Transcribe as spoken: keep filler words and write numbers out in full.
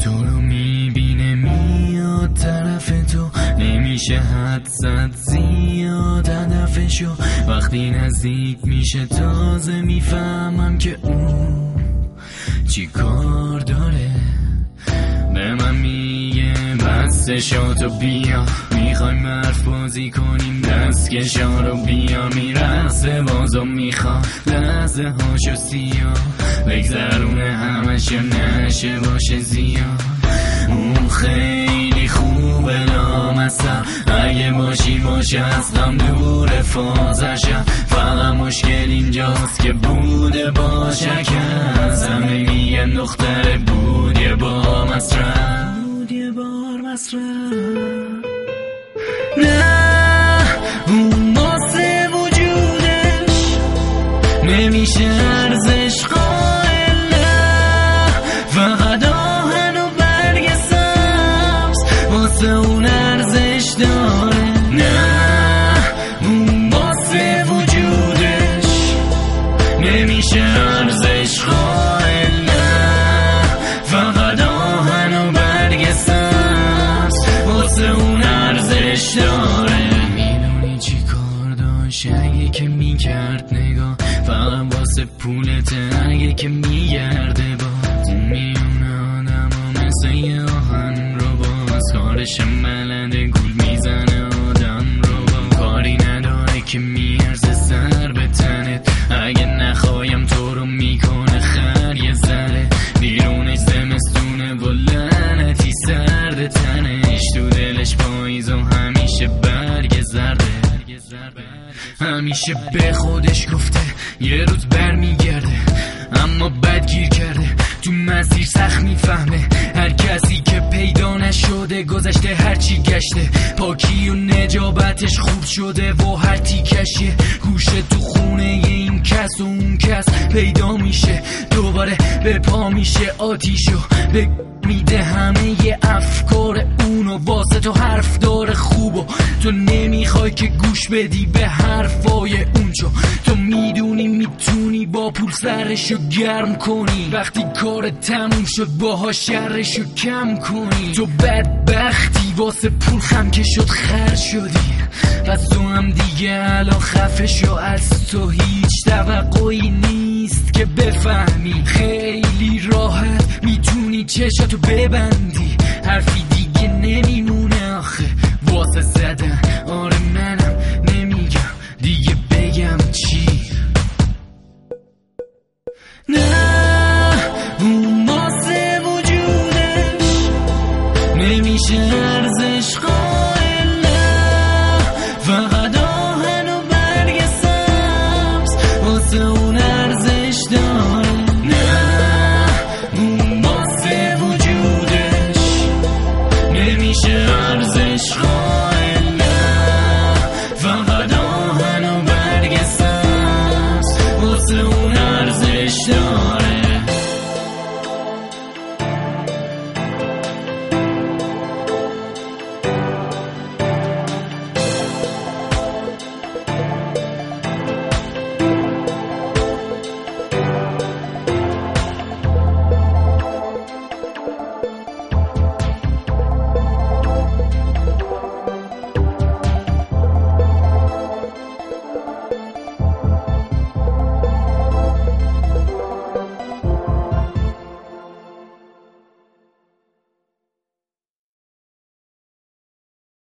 تو رو میبینه میاد طرف تو، نمیشه حد زد زیاد هدفشو. وقتی نزدیک میشه تازه میفهمم که اون چی کار داره. به من میگه بسته شاتو بیا، میخوایم حرف بازی کنیم دستکشا رو بیا. میرسه بازو میخوا لحظه هاشو سیاه، بگذرونه همش یا نشه باشه زیاد. اون خیلی خوبه نامستم، اگه باشی باشه از غم دور فازشم. فقط مشکل اینجاست که بوده باشه که از همه میگن دختر بود یه بار مصرف، بود یه بار مصرف. نه اون واسه وجودش نمیشه ارزش قائل، نه فقط آهن و برگ سبز واسه اون ارزش داره. نه اون واسه وجودش نمیشه ارزش قائل، نه فقط آهن و برگ سبز واسه اون ارزش داره. میدونی چی کار داشت اگه که میکرد نگاه، فقط واسه پولته اگه که میگرده باز. میونه آدم و مثل یه آهن رو باز، کارش ملده گول میزنه آدم رو باز. کاری نداره که میارزه سر به تنت، اگه نخوایم تو رو میکنه خر یه ذره. بیرونش زمستونه و لعنتی سرد تنش، تو دلش پاییز و همیشه برگ زرده. همیشه به خودش گفته یه روز بر میگرده، اما بدگیر کرده تو مسیر سخت میفهمه. هر کسی که پیدا نشده گذشته هرچی گشته، پاکی و نجابتش خوب شده و هر تیکشه گوشه تو خونه این کس و اون کس پیدا میشه. دوباره به پا میشه آتیشو به میده همه ی افکار اونو، واسه تو حرف داره خوبو تو نمیخوای که گوش بدی به حرفای اون. چون تو میدونی میتونی با پول سرشو گرم کنی، وقتی کار تموم شد باها شرشو کم کنی. تو بدبختی واسه پول خم که شد خر شدی، پس تو هم دیگه الان خفه شو از تو. هیچ توقعی نیست که بفهمی، خیلی راحت میتونی چشاتو ببندی. حرفی دیگه نمیمونه آخه واسه زدن